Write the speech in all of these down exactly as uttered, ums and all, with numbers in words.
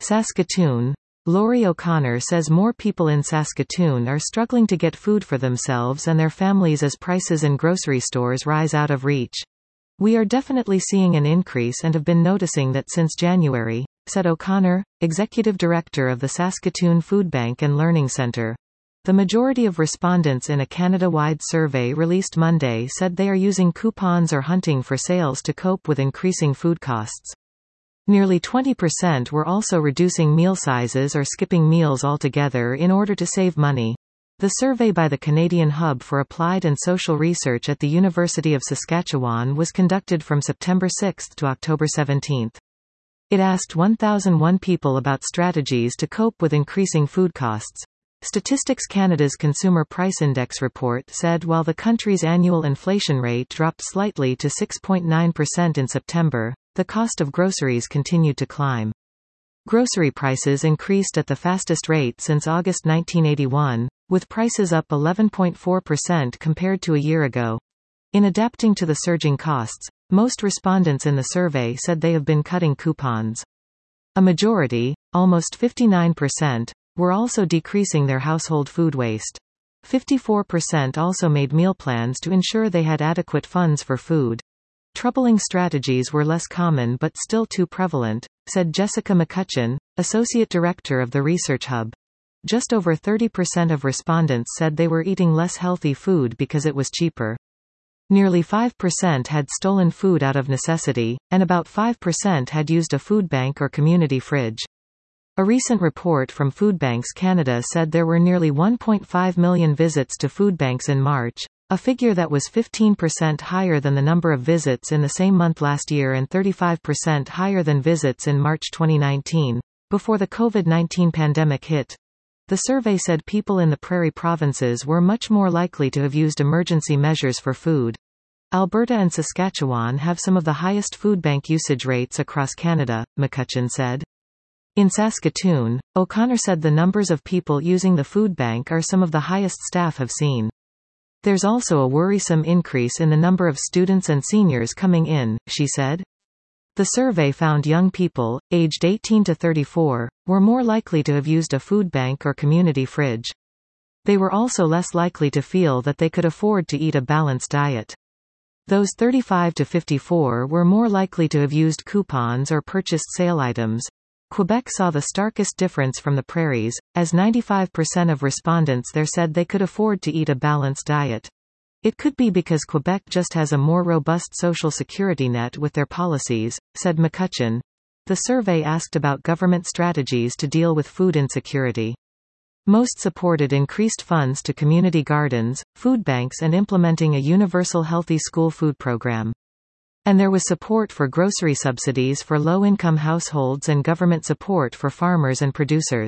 Saskatoon. Laurie O'Connor says more people in Saskatoon are struggling to get food for themselves and their families as prices in grocery stores rise out of reach. "We are definitely seeing an increase and have been noticing that since January," said O'Connor, executive director of the Saskatoon Food Bank and Learning Centre. The majority of respondents in a Canada-wide survey released Monday said they are using coupons or hunting for sales to cope with increasing food costs. Nearly twenty percent were also reducing meal sizes or skipping meals altogether in order to save money. The survey by the Canadian Hub for Applied and Social Research at the University of Saskatchewan was conducted from September sixth to October seventeenth. It asked one thousand one people about strategies to cope with increasing food costs. Statistics Canada's Consumer Price Index report said while the country's annual inflation rate dropped slightly to six point nine percent in September, the cost of groceries continued to climb. Grocery prices increased at the fastest rate since August nineteen eighty-one, with prices up eleven point four percent compared to a year ago. In adapting to the surging costs, most respondents in the survey said they have been cutting coupons. A majority, almost fifty-nine percent, were also decreasing their household food waste. fifty-four percent also made meal plans to ensure they had adequate funds for food. Troubling strategies were less common but still too prevalent, said Jessica McCutcheon, Associate Director of the Research Hub. Just over thirty percent of respondents said they were eating less healthy food because it was cheaper. Nearly five percent had stolen food out of necessity, and about five percent had used a food bank or community fridge. A recent report from Foodbanks Canada said there were nearly one point five million visits to food banks in March, a figure that was fifteen percent higher than the number of visits in the same month last year and thirty-five percent higher than visits in March twenty nineteen, before the COVID nineteen pandemic hit. The survey said people in the prairie provinces were much more likely to have used emergency measures for food. Alberta and Saskatchewan have some of the highest food bank usage rates across Canada, McCutcheon said. In Saskatoon, O'Connor said the numbers of people using the food bank are some of the highest staff have seen. There's also a worrisome increase in the number of students and seniors coming in, she said. The survey found young people, aged eighteen to thirty-four, were more likely to have used a food bank or community fridge. They were also less likely to feel that they could afford to eat a balanced diet. Those thirty-five to fifty-four were more likely to have used coupons or purchased sale items. Quebec saw the starkest difference from the prairies, as ninety-five percent of respondents there said they could afford to eat a balanced diet. It could be because Quebec just has a more robust social security net with their policies, said McCutcheon. The survey asked about government strategies to deal with food insecurity. Most supported increased funds to community gardens, food banks and implementing a universal healthy school food program. And there was support for grocery subsidies for low-income households and government support for farmers and producers.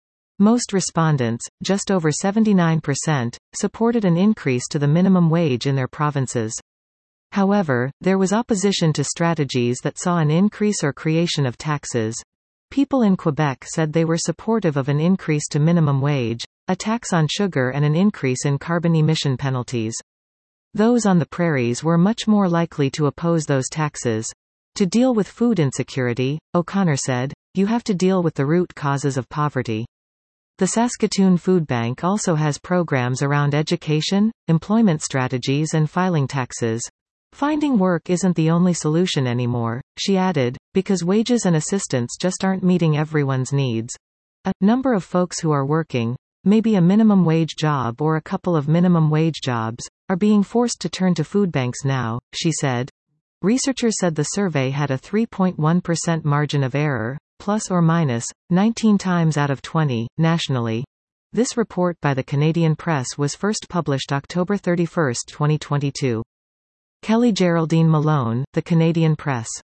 Most respondents, just over seventy-nine percent, supported an increase to the minimum wage in their provinces. However, there was opposition to strategies that saw an increase or creation of taxes. People in Quebec said they were supportive of an increase to minimum wage, a tax on sugar and an increase in carbon emission penalties. Those on the prairies were much more likely to oppose those taxes. To deal with food insecurity, O'Connor said, you have to deal with the root causes of poverty. The Saskatoon Food Bank also has programs around education, employment strategies and filing taxes. Finding work isn't the only solution anymore, she added, because wages and assistance just aren't meeting everyone's needs. A number of folks who are working, maybe a minimum wage job or a couple of minimum wage jobs, are being forced to turn to food banks now, she said. Researchers said the survey had a three point one percent margin of error, plus or minus, nineteen times out of twenty, nationally. This report by the Canadian Press was first published October thirty-first, twenty twenty-two. Kelly Geraldine Malone, The Canadian Press.